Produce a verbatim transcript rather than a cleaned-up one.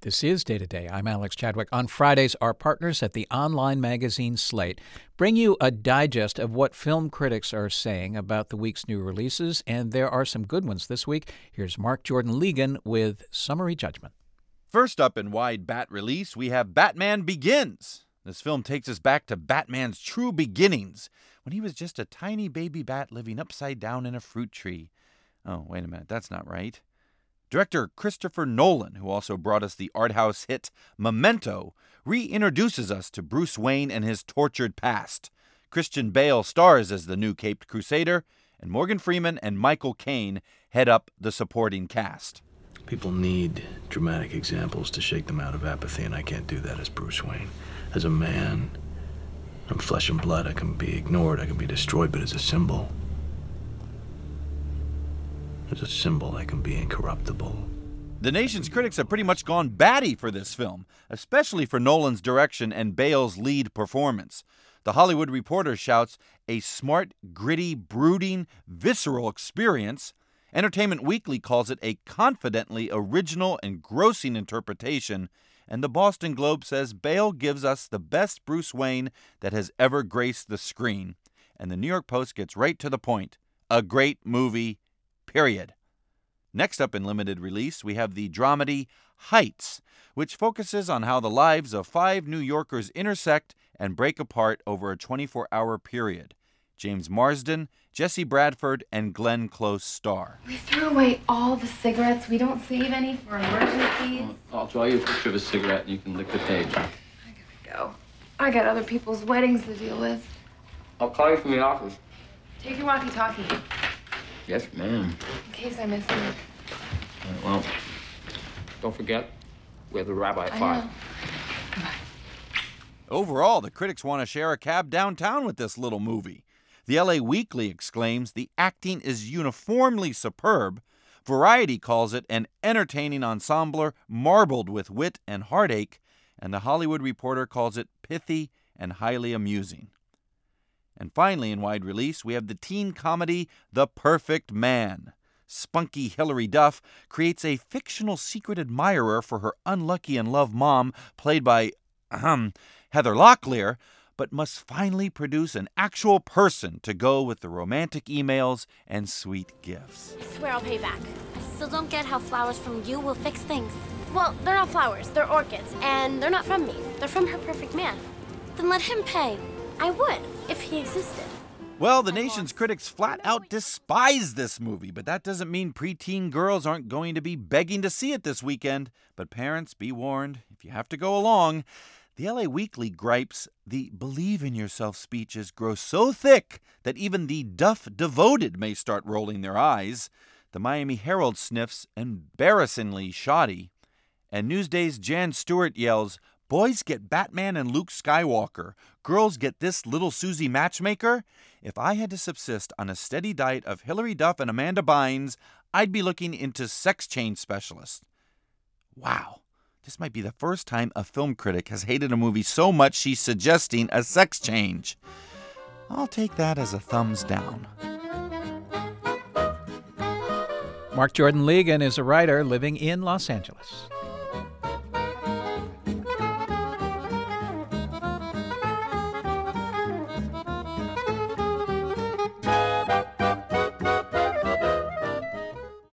This is Day to Day. I'm Alex Chadwick. On Fridays, our partners at the online magazine Slate bring you a digest of what film critics are saying about the week's new releases, and there are some good ones this week. Here's Mark Jordan Legan with Summary Judgment. First up in wide bat release, we have Batman Begins. This film takes us back to Batman's true beginnings, when he was just a tiny baby bat living upside down in a fruit tree. Oh, wait a minute, that's not right. Director Christopher Nolan, who also brought us the art house hit Memento, reintroduces us to Bruce Wayne and his tortured past. Christian Bale stars as the new Caped Crusader, and Morgan Freeman and Michael Caine head up the supporting cast. People need dramatic examples to shake them out of apathy, and I can't do that as Bruce Wayne. As a man, I'm flesh and blood. I can be ignored, I can be destroyed, but as a symbol, as a symbol, I can be incorruptible. The nation's critics have pretty much gone batty for this film, especially for Nolan's direction and Bale's lead performance. The Hollywood Reporter shouts, a smart, gritty, brooding, visceral experience. Entertainment Weekly calls it a confidently original and grossing interpretation. And the Boston Globe says Bale gives us the best Bruce Wayne that has ever graced the screen. And the New York Post gets right to the point. A great movie, period. Next up in limited release, we have the dramedy Heights, which focuses on how the lives of five New Yorkers intersect and break apart over a twenty-four hour period. James Marsden, Jesse Bradford, and Glenn Close star. We threw away all the cigarettes. We don't save any for emergencies. Well, I'll draw you a picture of a cigarette and you can lick the page. I gotta go. I got other people's weddings to deal with. I'll call you from the office. Take your walkie-talkie. Yes, ma'am. In case I miss you. Right, well, don't forget, we have the rabbi at I five. know. Bye. Overall, the critics want to share a cab downtown with this little movie. The L A Weekly exclaims the acting is uniformly superb. Variety calls it an entertaining ensemble marbled with wit and heartache. And the Hollywood Reporter calls it pithy and highly amusing. And finally, in wide release, we have the teen comedy The Perfect Man. Spunky Hilary Duff creates a fictional secret admirer for her unlucky-in-love mom, played by ahem, Heather Locklear, but must finally produce an actual person to go with the romantic emails and sweet gifts. I swear I'll pay back. I still don't get how flowers from you will fix things. Well, they're not flowers, they're orchids, and they're not from me. They're from her perfect man. Then let him pay. I would, if he existed. Well, the nation's critics flat out despise this movie, but that doesn't mean preteen girls aren't going to be begging to see it this weekend. But parents, be warned, if you have to go along. The L A Weekly gripes the believe in yourself speeches grow so thick that even the Duff devoted may start rolling their eyes. The Miami Herald sniffs embarrassingly shoddy. And Newsday's Jan Stewart yells, boys get Batman and Luke Skywalker. Girls get this little Susie matchmaker. If I had to subsist on a steady diet of Hilary Duff and Amanda Bynes, I'd be looking into sex change specialists. Wow. This might be the first time a film critic has hated a movie so much she's suggesting a sex change. I'll take that as a thumbs down. Mark Jordan Legan is a writer living in Los Angeles.